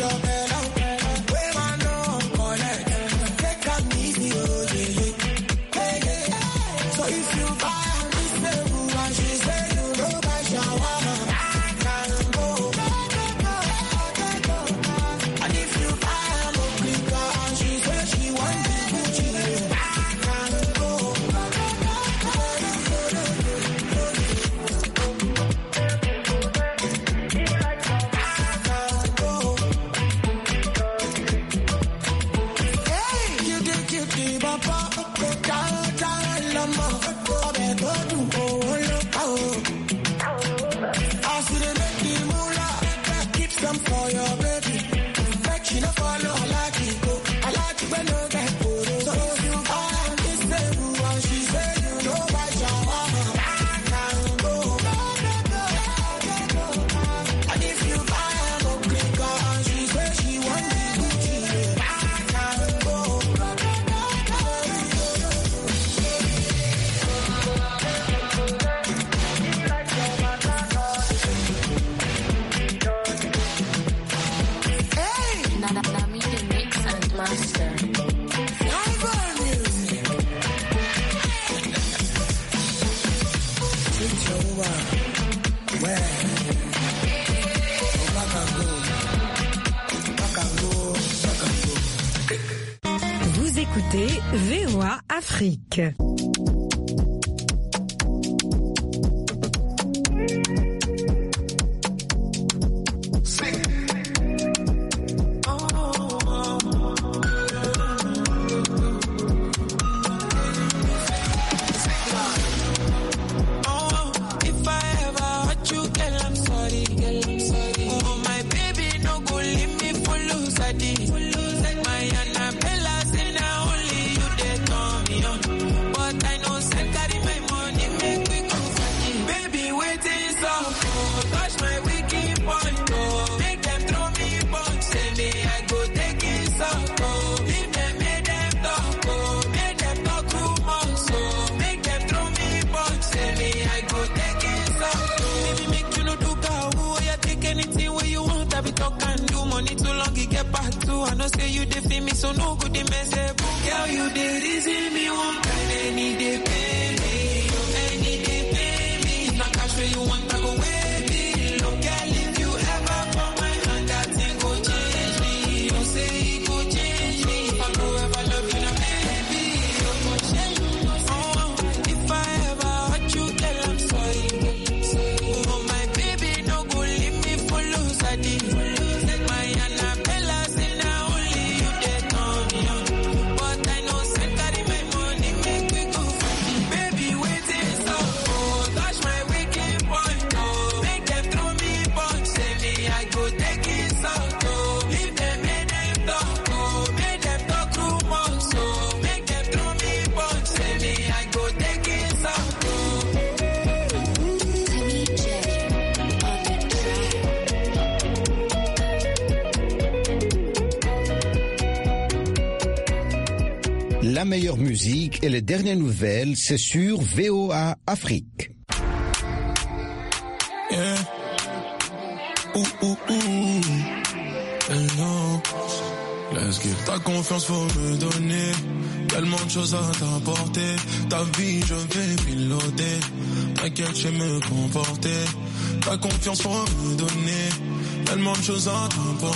Vous écoutez VOA Afrique. I know say you dey feel me, so no good dey mess up. Girl, you dey reason me one kind, any day pay me, any day pay me. If not cash where you want, I go wait it. Look, girl, if you ever put my hand, that thing go change me. Don't say it go change me. If I go ever love you, now baby, you go change me. Oh, if I ever hurt you, girl, I'm sorry. Oh, my baby, no go leave me for lose, I did. My Annabella say now only you dey turn me on. But I know say carry my money, make we go. Baby, waiting so oh, touch my wicked point, oh. Make them throw me punch, say me I go take it out, oh. Leave them, make them talk, oh. Make them talk rumors, oh. Make them throw me punch, say me I go take it out, oh. La meilleure musique et les dernières nouvelles, c'est sur VOA Afrique. Yeah. Hello. Let's get ta confiance, faut me donner. Tellement de choses à t'apporter. Ta vie, je vais piloter. T'inquiète, je sais me comporter. Ta confiance, faut me donner. Tellement de choses à t'apporter.